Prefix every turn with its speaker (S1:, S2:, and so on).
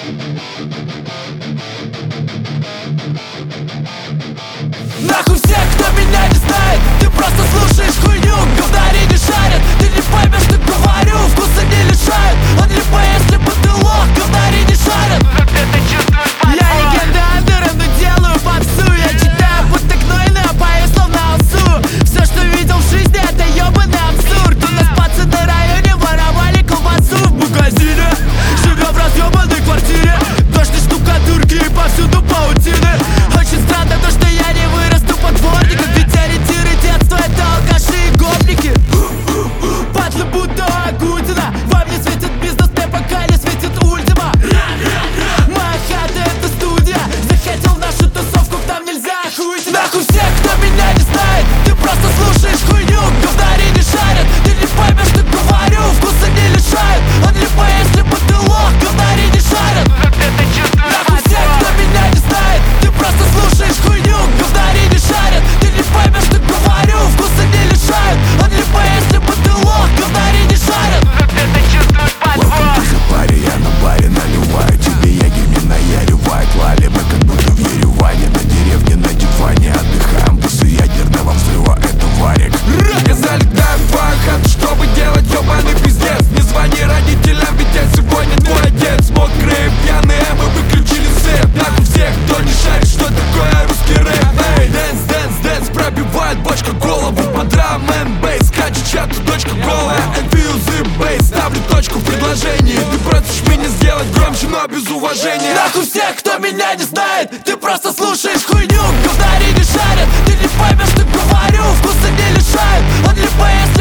S1: Нахуй всех, кто меня не знает. Ты просто слушаешь хуйню, говнари не шарят. Ты не поймешь, что говорю, вкуса не лишают. Он либо если бы ты лох, говнари не шарят. Я легенда андера, но делаю попсу. Я читаю будто гнойный, а пою словно алсу. Все, что видел в жизни, это ебаный абсурд. У нас пацаны на районе воровали колбасу в магазине. Живем в разъебанной квартире. Дождь и штукатурки и повсюду паутины. Очень странно то, что я не вырасту под дворником. Ведь ориентиры детства это алкаши и гопники. Падлы будто Агутина. Вам не светит бизнес, мне пока не светит ультима. Моя хата это студия. Захотел в нашу тусовку, к нам нельзя охуить. Нахуй всех, кто меня не знает. Ты просто слушаешь хуйню, говнари не шарят. Ты не поймешь, что говорю, вкуса не лишают. Он либо если бы ты лох, говнари не шарят. Нахуй всех, кто меня не знает. Ты просто слушаешь хуйню, говнари не шарят. Ты не поймешь, что говорю, вкуса не лишают. Он либо если бы ты лох, говнари не шарят.
S2: Welcome to the party, я на баре наливаю тебе ягель, не наяривает лали. Мы как будто в Ереване, на деревне, на диване отдыхаем после ядерного взрыва, это варик. Я залетаю в твою хату, чтобы делать ёбаный пиздец. Не звони родителям, ведь я сегодня твой отец. Мокрые, пьяные, мы выключили свет. Нахуй всех, кто не шарит, что такое русский рэп. Эй, дэнс, дэнс, дэнс, пробивает бочка голову. Под драм н бейс, скачет чья-то дочка голая. Infuse бейс, ставлю точку в предложении. Ты просишь меня сделать громче, но без уважения.
S1: Нахуй всех, кто меня не знает. Ты просто слушаешь хуйню, говнари не шарят. Ты не поймешь, что говорю, вкуса не лишают. Он либо если